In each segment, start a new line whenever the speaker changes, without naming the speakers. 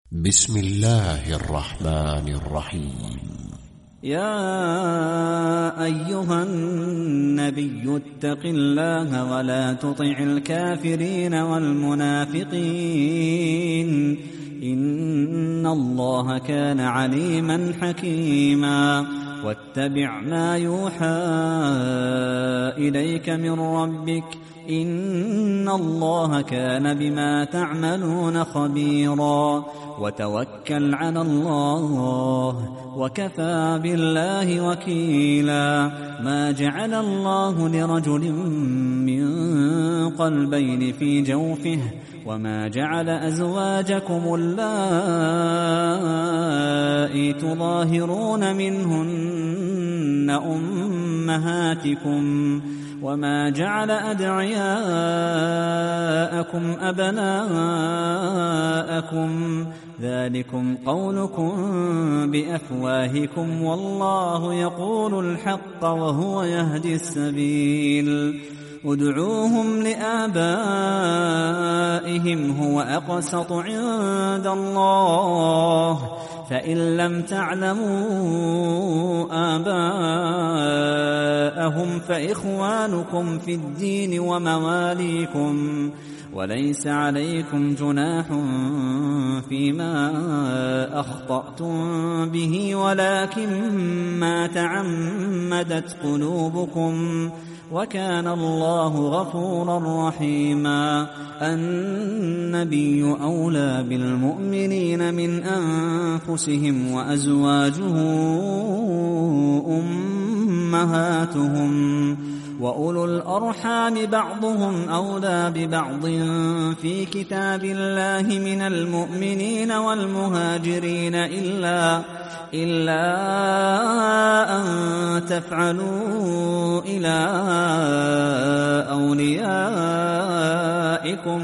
بسم الله الرحمن الرحيم.
يا أيها النبي اتق الله ولا تطع الكافرين والمنافقين إن الله كان عليما حكيما. واتبع ما يوحى إليك من ربك إن الله كان بما تعملون خبيرا. وتوكل على الله وكفى بالله وكيلا. ما جعل الله لرجل من قلبين في جوفه وما جعل أزواجكم اللائي تظاهرون منهن أمهاتكم وما جعل أدعياءكم أبناءكم ذلكم قولكم بأفواهكم والله يقول الحق وهو يهدي السبيل. ادعوهم لآبائهم هو أقسط عند الله فإن لم تعلموا آباءهم فإخوانكم في الدين ومواليكم وليس عليكم جناح فيما أخطأتم به ولكن ما تعمدت قلوبكم وكان الله غفورا رحيما. النبي أولى بالمؤمنين من أنفسهم وأزواجه أمهاتهم وأولو الأرحام بعضهم أولى ببعض في كتاب الله من المؤمنين والمهاجرين إلا أن تفعلوا إلى أوليائكم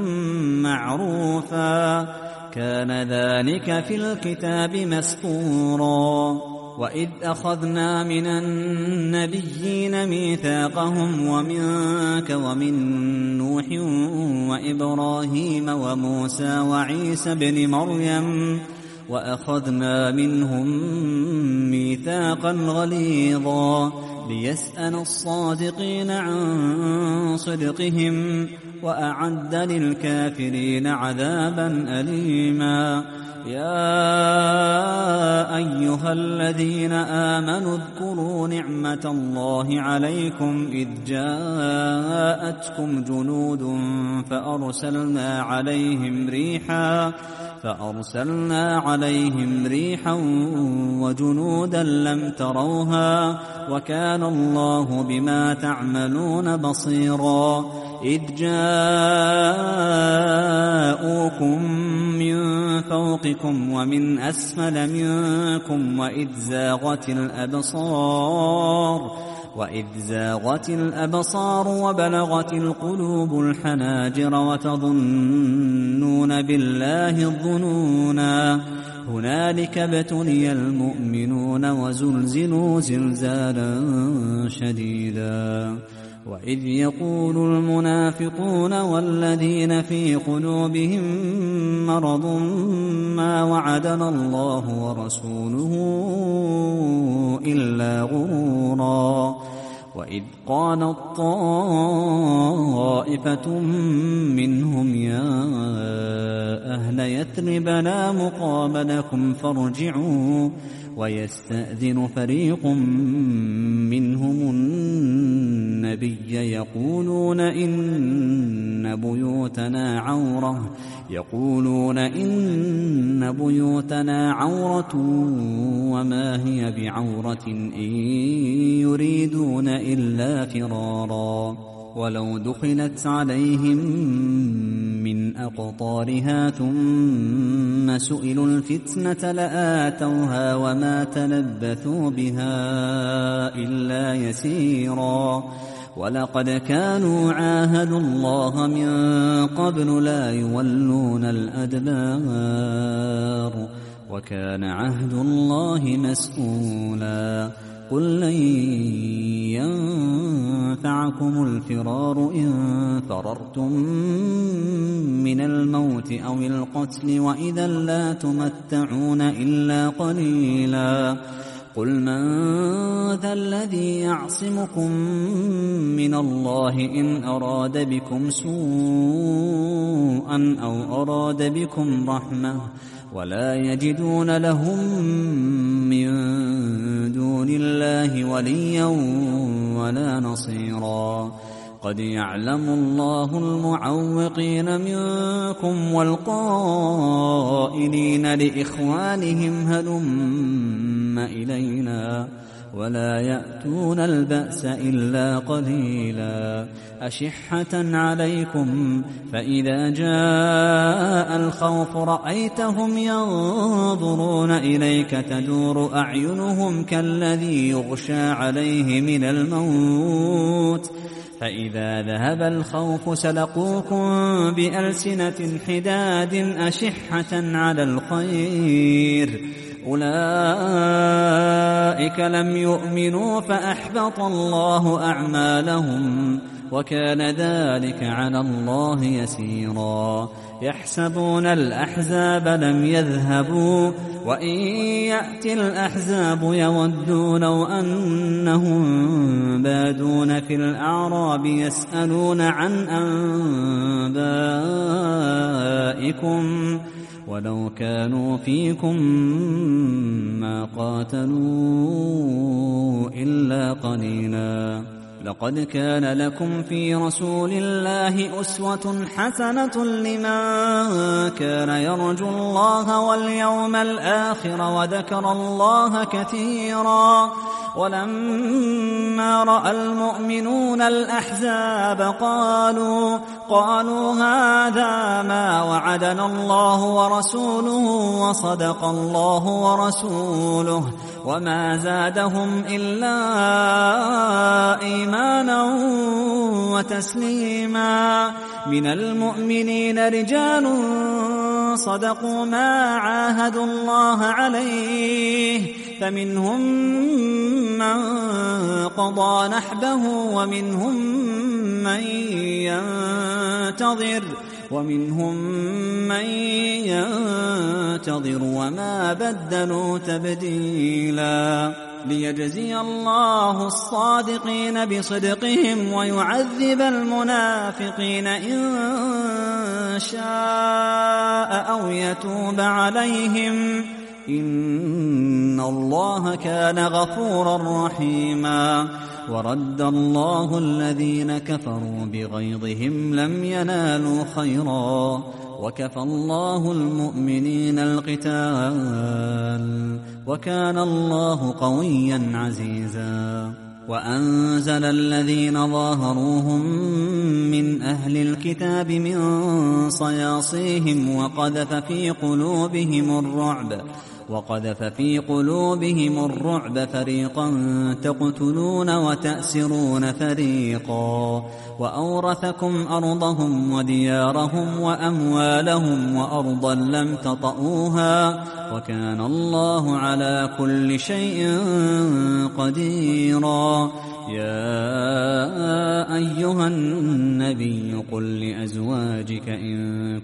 معروفا كان ذلك في الكتاب مسطورا. وإذ أخذنا من النبيين ميثاقهم ومنك ومن نوح وإبراهيم وموسى وعيسى بن مريم وأخذنا منهم ميثاقا غليظا ليسأل الصادقين عن صدقهم وأعد للكافرين عذابا أليما. يا أيها الذين آمنوا اذكروا نعمة الله عليكم إذ جاءتكم جنود فأرسلنا عليهم ريحا وجنودا لم تروها وكان الله بما تعملون بصيرا. إذ جاءوكم من فوقكم ومن أسفل منكم وإذ زاغت الأبصار وبلغت القلوب الحناجر وتظنون بالله الظنونا. هنالك ابتلي المؤمنون وزلزلوا زلزالا شديدا. وإذ يقول المنافقون والذين في قلوبهم مرض ما وعدنا الله ورسوله إلا غرورا. وإذ قالت طائفة منهم يا أهل يثرب لا مقام لكم فارجعوا ويستأذن فريق منهم النبي يقولون إن بيوتنا عورة وما هي بعورة إن يريدون إلا فرارا. ولو دخلت عليهم من أقطارها ثم سئلوا الفتنة لآتوها وما تلبثوا بها إلا يسيرا. ولقد كانوا عاهدوا الله من قبل لا يولون الأدبار وكان عهد الله مسؤولا. قل لن ينفعكم الفرار إن فررتم من الموت أو القتل وإذا لا تمتعون إلا قليلا قل من ذا الذي يعصمكم من الله إن أراد بكم سوءا أو أراد بكم رحمة ولا يجدون لهم من دون الله وليا ولا نصيرا قد يعلم الله المعوقين منكم والقائلين لإخوانهم هلم إلينا ولا يأتون البأس إلا قليلا أشحة عليكم فإذا جاء الخوف رأيتهم ينظرون إليك تدور أعينهم كالذي يغشى عليه من الموت فإذا ذهب الخوف سلقوكم بألسنة حداد أشحة على الخير أولئك لم يؤمنوا فأحبط الله أعمالهم وكان ذلك على الله يسيرا يحسبون الأحزاب لم يذهبوا وإن يأتي الأحزاب يودوا لو أنهم بادون في الأعراب يسألون عن أنبائكم ولو كانوا فيكم ما قاتلوا إلا قليلا لقد كان لكم في رسول الله أسوة حسنة لمن كان يرجو الله واليوم الآخر وذكر الله كثيرا ولما رأى المؤمنون الأحزاب قالوا هذا ما وعدنا الله ورسوله وصدق الله ورسوله وما زادهم إلا إيمانا وتسليما من المؤمنين رجال صدقوا ما عاهدوا الله عليه فمنهم من قضى نحبه ومنهم من ينتظر وما بدلوا تبديلا ليجزي الله الصادقين بصدقهم ويعذب المنافقين إن شاء أو يتوب عليهم إن الله كان غفورا رحيما ورد الله الذين كفروا بغيظهم لم ينالوا خيرا وكفى الله المؤمنين القتال وكان الله قويا عزيزا وأنزل الذين ظاهروهم من أهل الكتاب من صياصيهم وقذف في قلوبهم الرعب فريقا تقتلون وتأسرون فريقا وأورثكم أرضهم وديارهم وأموالهم وأرضا لم تطئوها وكان الله على كل شيء قديرا يا أيها النبي قل لأزواجك إن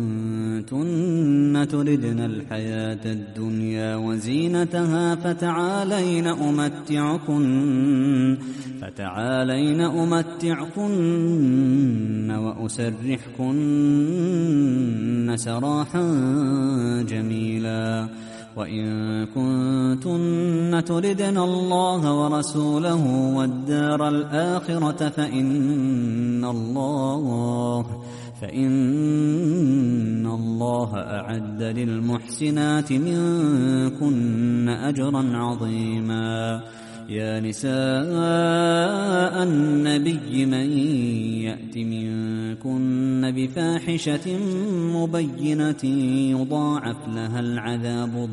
كنتن تردن الحياة الدنيا وزينتها فتعالين أمتعكن وأسرحكن سراحا جميلا وإن كنتن تردن الله ورسوله والدار الآخرة فإن الله أعد للمحسنات منكن أجرا عظيما يا نساء النبي من يأت منكن بفاحشة مبينة يضاعف لها العذاب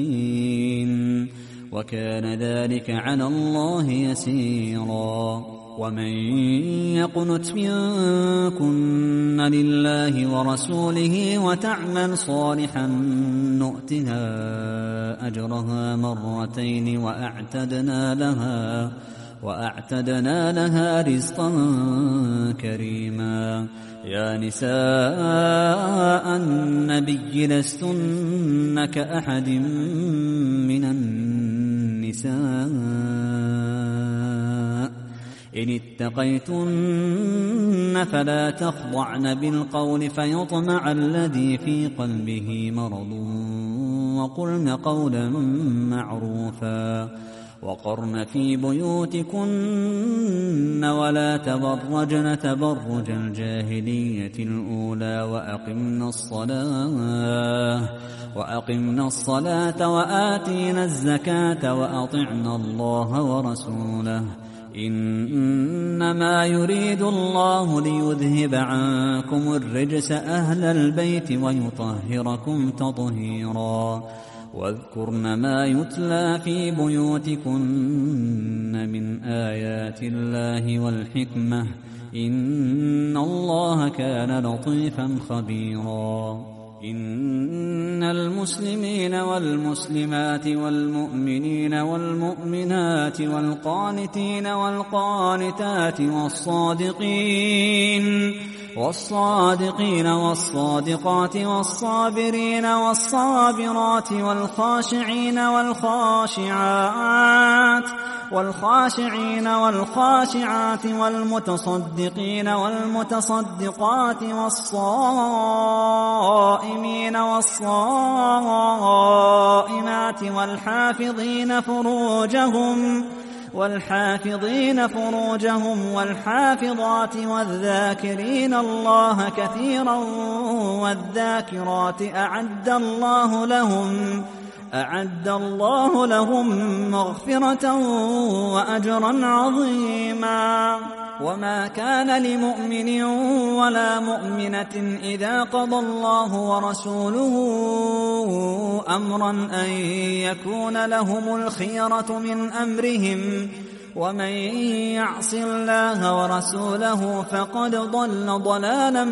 ضعفين وكان ذلك على الله يسيرا ومن يقنت منكن لله ورسوله وتعمل صالحا نؤتها أجرها مرتين وأعتدنا لها رزقا كريما. يا نساء النبي لستن كأحد من النساء إن اتقيتن فلا تخضعن بالقول فيطمع الذي في قلبه مرض وقلن قولا معروفا وقرن في بيوتكن ولا تبرجن تبرج الجاهلية الأولى وأقمنا الصلاة وآتينا الزكاة وأطعنا الله ورسوله إنما يريد الله ليذهب عنكم الرجس أهل البيت ويطهركم تطهيرا. واذكرن ما يتلى في بيوتكن من آيات الله والحكمة إن الله كان لطيفا خبيرا. إن المسلمين والمسلمات والمؤمنين والمؤمنات والقانتين والقانتات والصادقين والصادقات والصابرين والصابرات والخاشعين والخاشعات والمتصدقين والمتصدقات والصائمين والصائمات والحافظين فروجهم والحافظات والذاكرين الله كثيرا والذاكرات أعد الله لهم مغفرة وأجرا عظيما. وما كان لمؤمن ولا مؤمنة إذا قضى الله ورسوله أمرا أن يكون لهم الخيرة من أمرهم ومن يعص الله ورسوله فقد ضل ضلالا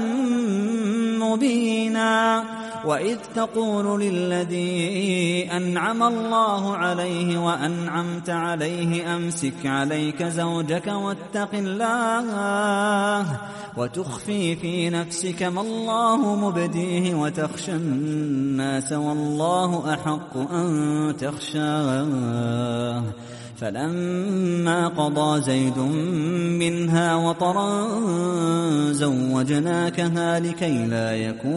مبينا. وإذ تقول للذي أنعم الله عليه وأنعمت عليه أمسك عليك زوجك واتق الله وتخفي في نفسك ما الله مبديه وتخشى الناس والله أحق أن تخشاه. فلما قضى زيد منها وطرا زوجناكها لكي لا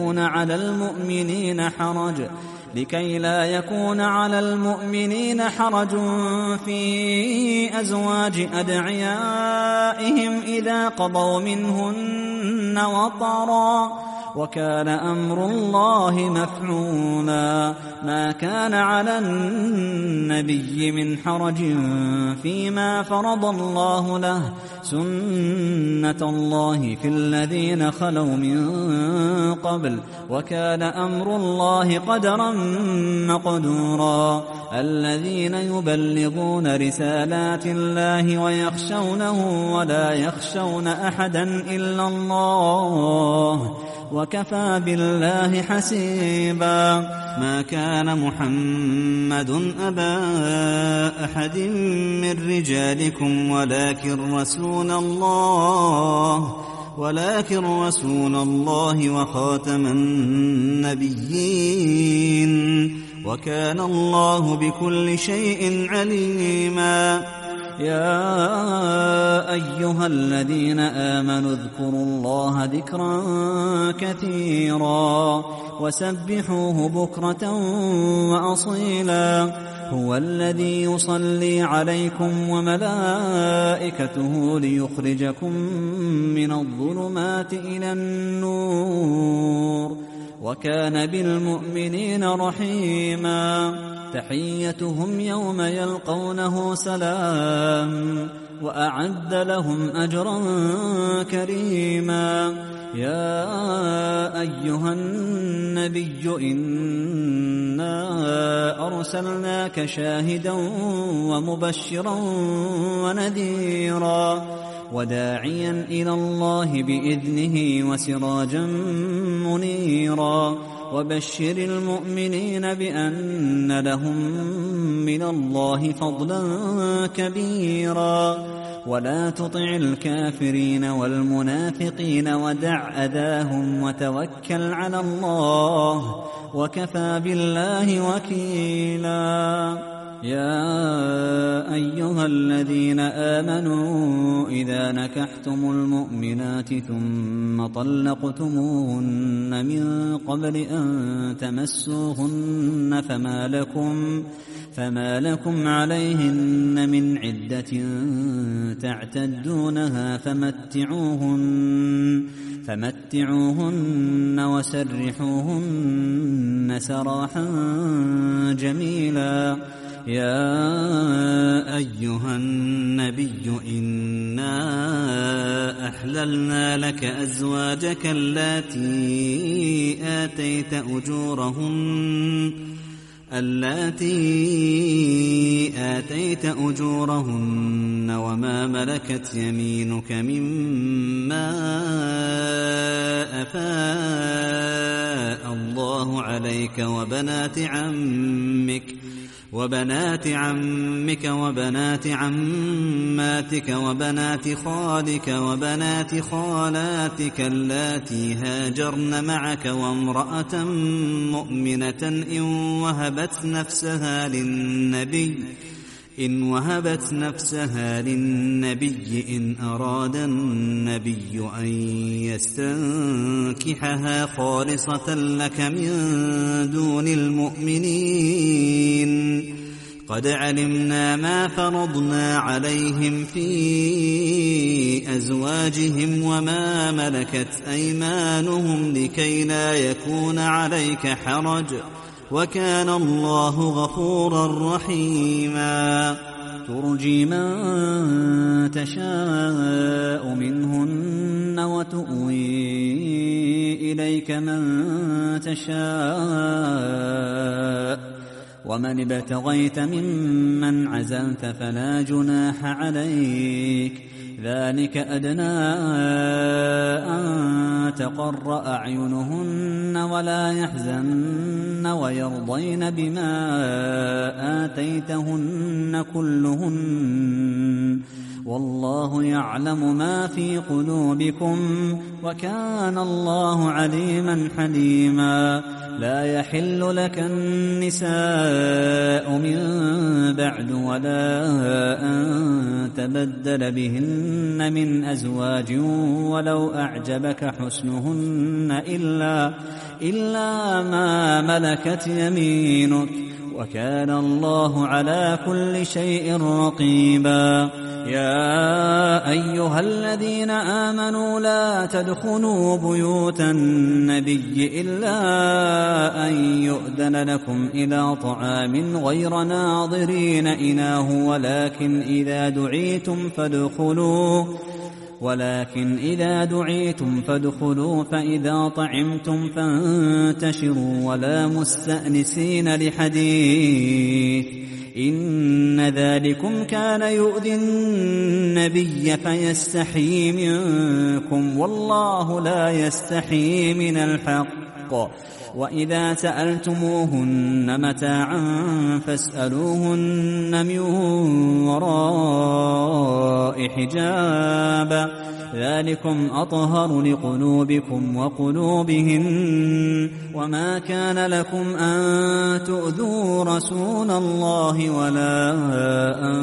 يكون على المؤمنين حرج في أزواج أدعيائهم إذا قضوا منهن وطرا وكان أمر الله مفعولا. ما كان على النبي من حرج فيما فرض الله له سنة الله في الذين خلوا من قبل وكان أمر الله قدرا مقدورا. الذين يبلغون رسالات الله ويخشونه ولا يخشون أحدا إلا الله وكفى بالله حسيبا. ما كان محمد أبا أحد من رجالكم ولكن رسول الله وخاتم النبيين وكان الله بكل شيء عليما. يا أيها الذين آمنوا اذكروا الله ذكرا كثيرا وسبحوه بكرة وأصيلا. هو الذي يصلي عليكم وملائكته ليخرجكم من الظلمات إلى النور وكان بالمؤمنين رحيما. تحيتهم يوم يلقونه سلام وأعد لهم أجرا كريما. يا أيها النبي إنا أرسلناك شاهدا ومبشرا ونذيرا وداعيا إلى الله بإذنه وسراجا منيرا وبشر المؤمنين بأن لهم من الله فضلا كبيرا ولا تطع الكافرين والمنافقين ودع أذاهم وتوكل على الله وكفى بالله وكيلا يا أيها الذين آمنوا إذا نكحتم المؤمنات ثم طلقتموهن من قبل أن تمسوهن فما لكم عليهن من عدة تعتدونها فمتعوهن وسرحوهن سراحا جميلا يا أيها النبي إنا أحللنا لك أزواجك اللاتي آتيت أجورهن وما ملكت يمينك مما أفاء الله عليك وبنات عمك وبنات عماتك وبنات خالك وبنات خالاتك اللاتي هاجرن معك وامرأة مؤمنة إن وهبت نفسها للنبي إن أراد النبي أن يستنكحها خالصة لك من دون المؤمنين قد علمنا ما فرضنا عليهم في أزواجهم وما ملكت أيمانهم لكي لا يكون عليك حرج وكان الله غفورا رحيما ترجي من تشاء منهن وتؤوي إليك من تشاء ومن ابتغيت ممن عزلت فلا جناح عليك ذلك أدنى أن تقر أعينهن ولا يحزن ويرضين بما آتيتهن كلهن والله يعلم ما في قلوبكم وكان الله عليما حليما لا يحل لك النساء من بعد ولا أن تبدل بهن من أزواج ولو أعجبك حسنهن إلا ما ملكت يمينك وكان الله على كل شيء رقيبا يا أيها الذين آمنوا لا تدخلوا بيوت النبي إلا أن يؤذن لكم إلى طعام غير ناظرين إناه ولكن إذا دعيتم فادخلوا فإذا طعمتم فانتشروا ولا مستأنسين لحديث إن ذلكم كان يؤذي النبي فيستحيي منكم والله لا يستحيي من الحق وإذا سألتموهن متاعا فاسألوهن من وراء حجاب ذلكم أطهر لقلوبكم وقلوبهن وما كان لكم أن تؤذوا رسول الله ولا أن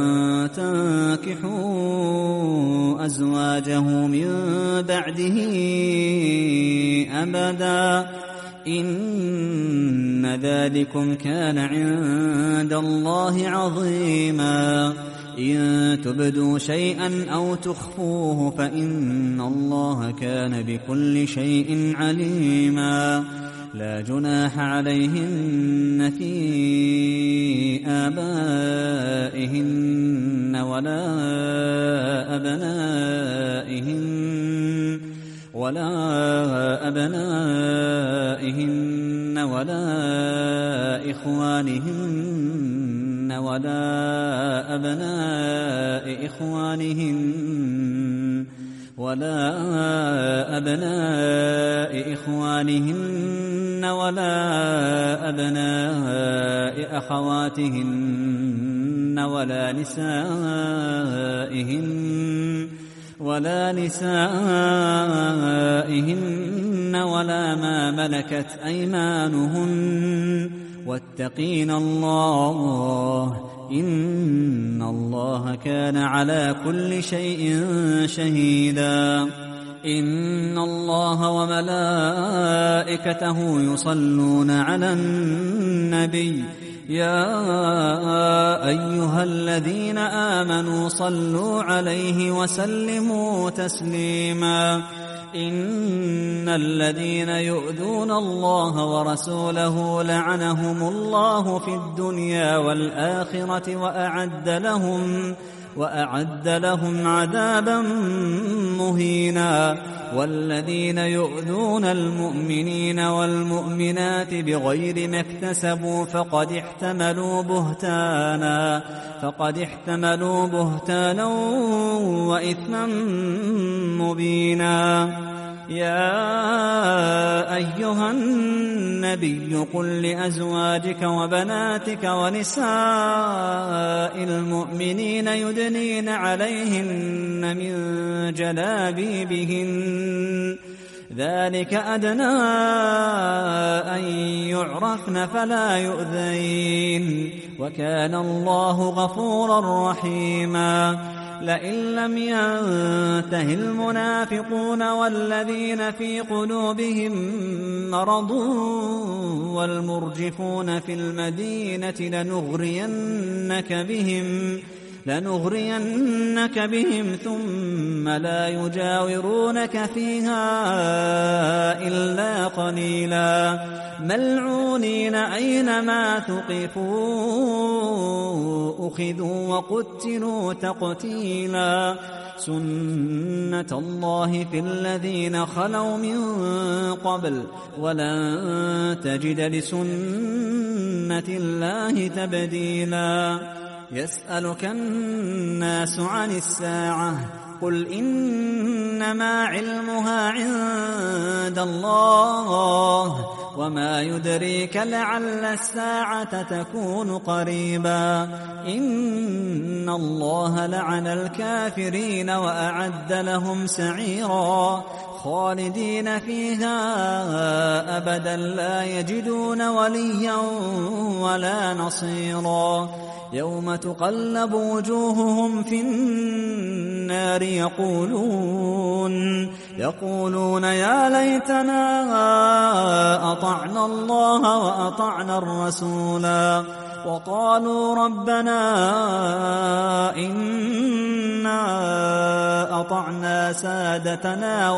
تنكحوا أزواجه من بعده أبدا إن ذلكم كان عند الله عظيما إن تبدوا شيئا أو تخفوه فإن الله كان بكل شيء عليما لا جناح عليهن في آبائهن ولا أبنائهن ولا إخوانهن ولا أبناء إخوانهن ولا أبناء إخوانهن ولا أبناء أخواتهن ولا نسائهن ولا ما ملكت أيمانهن واتقين الله إن الله كان على كل شيء شهيدا. إن الله وملائكته يصلون على النبي يا أيها الذين آمنوا صلوا عليه وسلموا تسليما. إن الذين يؤذون الله ورسوله لعنهم الله في الدنيا والآخرة وأعد لهم عذابا مهينا. والذين يؤذون المؤمنين والمؤمنات بغير ما اكتسبوا فقد احتملوا بهتانا وإثما مبينا. يا أيها النبي قل لأزواجك وبناتك ونساء المؤمنين يدنين عليهن من جلابيبهن ذلك أدنى أن يعرفن فلا يؤذين وكان الله غفورا رحيما. لئن لم ينته المنافقون والذين في قلوبهم مرض والمرجفون في المدينة لنغرينك بهم ثم لا يجاورونك فيها إلا قليلا ملعونين أينما ثقفوا أخذوا وقتلوا تقتيلا. سنة الله في الذين خلوا من قبل ولن تجد لسنة الله تبديلا. يسألك الناس عن الساعة قل إنما علمها عند الله وما يدريك لعل الساعة تكون قريبا. إن الله لعن الكافرين وأعد لهم سعيرا خالدين فيها أبدا لا يجدون وليا ولا نصيرا. يوم تقلب وجوههم في النار يقولون يا ليتنا أطعنا الله وأطعنا الرسولا وقالوا ربنا إنا أطعنا سادتنا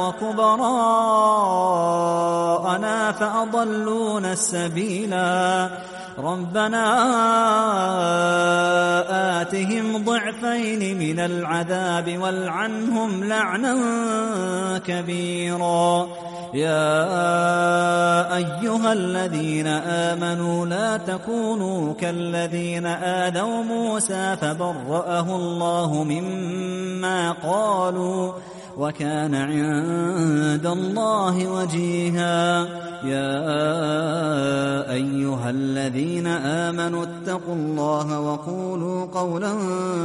وكبراءنا فأضلونا السبيلا. ربنا آتهم ضعفين من العذاب والعنهم لعنا كبيرا. يا أيها الذين آمنوا لا تكونوا كالذين آذوا موسى فبرأه الله مما قالوا وكان عند الله وجيها. يا أيها الذين آمنوا اتقوا الله وقولوا قولا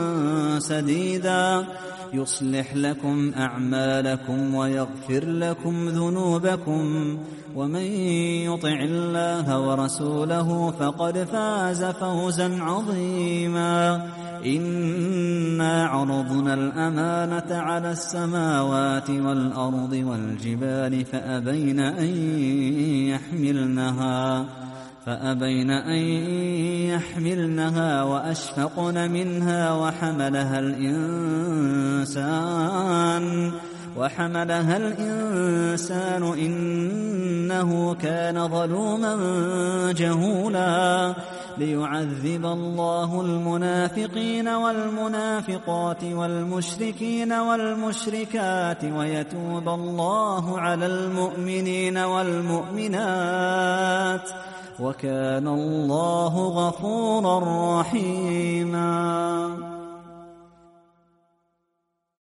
سديدا يصلح لكم أعمالكم ويغفر لكم ذنوبكم ومن يطع الله ورسوله فقد فاز فوزا عظيما. إنا عرضنا الأمانة على السماوات والأرض والجبال فأبين أن يحملنها وأشفقن منها وحملها الإنسان إنه كان ظلوما جهولا. ليعذب الله المنافقين والمنافقات والمشركين والمشركات ويتوب الله على المؤمنين والمؤمنات وكان الله غفورا رحيما.